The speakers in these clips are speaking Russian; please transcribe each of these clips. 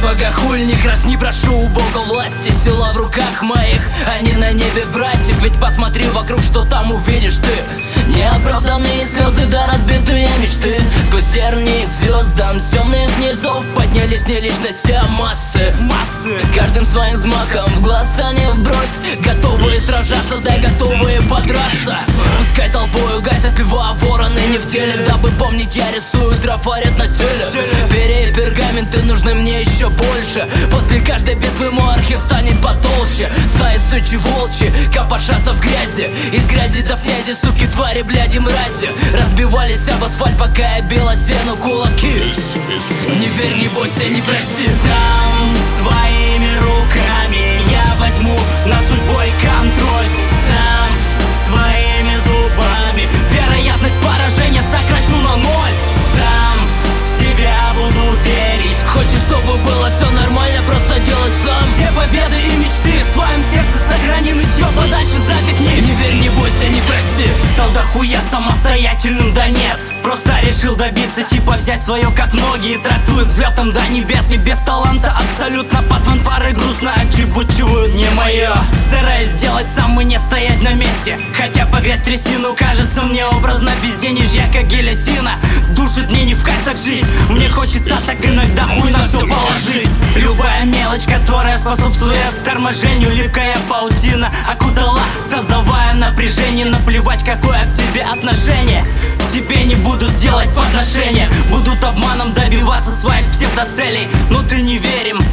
богохуль, не крась, не прошу у Бога власти. Сила в руках моих, а не на небе, братик. Ведь посмотри вокруг, что там увидишь ты. Неоправданные слезы, да разбитые мечты. Сквозь тернии к звездам с темных низов поднялись не личности, а массы. Каждым своим взмахом в глаз, а не в бровь. Готовые сражаться, да готовые подраться. Пускай толпою гасят льва, вороны не в теле. Дабы помнить, я рисую трафарет на теле. Перья и пергаменты нужны мне еще больше. После каждой битвы мой архив станет потолще. Стаи сучи волчи копошатся в грязи. Из грязи до князи, суки, твари, бляди, мрази. Разбивались об асфальт, пока я била стену кулаки. Не верь, не бойся, не проси. Сам своими руками я возьму над судьбой контроль. Сам своими зубами вероятность поражения сокращу на ноль. Сам в себя буду верить. Хочешь, чтобы было все нормально, просто делай сам. Все победы и мечты в своем сердце сохрани, нытье подальше запихни. Не верь, не бойся, не прости. Стал дохуя самостоятельным, да нет. Просто решил добиться, типа взять свое, как многие трактуют взлетом до небес. И без таланта абсолютно под фанфары грустно отчебучивают не мое. Стараюсь сделать сам и не стоять на месте. Хотя погрязть трясину кажется мне образно. Безденежья, как гильотина, душит мне не в кайф так жить. Мне хочется так иногда хуй на все положить. Любая мелочь, которая способствует торможению, липкая паутина окутала, создавая напряжение. Наплевать, какое к тебе отношение, тебе не будут делать подношения. Будут обманом добиваться своих псевдоцелей. Но ты не верим,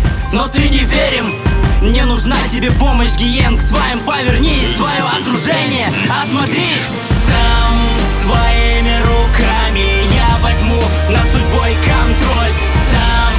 не нужна тебе помощь, гиен. К своим повернись, твое окружение осмотрись. Сам своими руками я возьму над судьбой контроль. Сам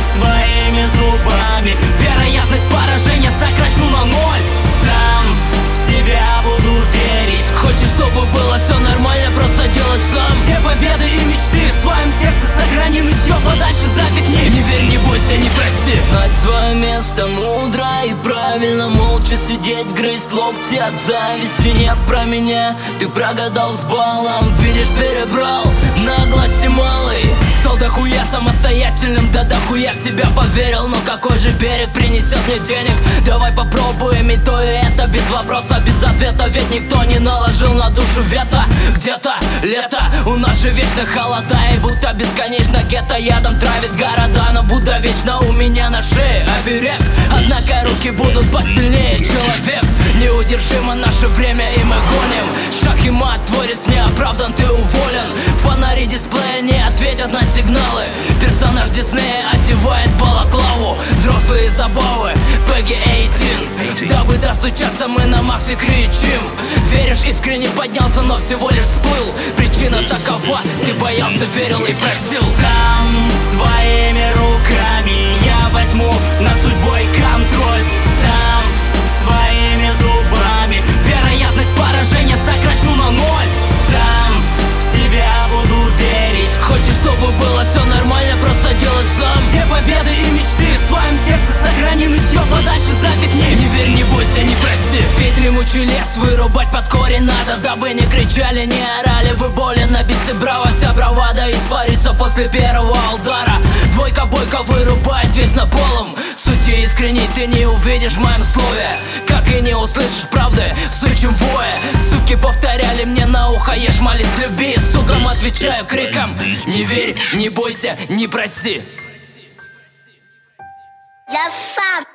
своими зубами вероятность поражения сокращу на ноль. Сам в себя буду верить. Хочешь, чтобы было все нормально, просто делай сам. Все победы и мечты в своем сердце сохрани, нытье подальше запихни. Не верь, не бойся, не прости. Знать свое место мудро и правильно. Молча сидеть, грызть локти от зависти. Не про меня, ты прогадал с баллом. Видишь, перебрал на гласе малый. Стал дохуя самостоятельным, да дохуя в себя поверил. Но какой же берег принесет мне денег? Давай попробуем и то, и это, без вопроса, без ответа. Ведь никто не наложил на душу вето. Где-то лето, у нас же вечно холода. И будто бесконечно гетто ядом травит города. Но Будда вечно у меня на шее оберег. Однако руки будут посильнее. Человек, неудержимо наше время, и мы гоним. Шах и мат, твой риск не оправдан, ты уволен. Фонари дисплея не ответят на сигналы. Персонаж Диснея одевает балаклаву. Взрослые забавы, Пегги 18. Дабы достучаться, мы на максе кричим. Веришь, искренне поднялся, но всего лишь всплыл. Причина такова, ты боялся, верил и просил. Сам своими руками я возьму над судьбой контроль. Сам своими зубами вероятность поражения сокращу на ноль. Сам в себя буду верить. Хочешь, чтобы было все нормально, просто делай сам. Все победы и мечты в своем сердце сохрани, нытье подальше запихни. Не верь, не бойся, не прости. Ведь дремучий лес вырубать под корень надо. Дабы не кричали, не орали, вы болен на бисе браво. Вся бравада испарится после первого удара. Двойка-бойка вырубает весь наполом. Сути искренней ты не увидишь в моем слове. Как и не услышишь правды в сучьем вое. Суки повторяли мне на ухо: ешь, молись, люби. Сукам отвечаю криком: не верь, не бойся, не проси. Я сам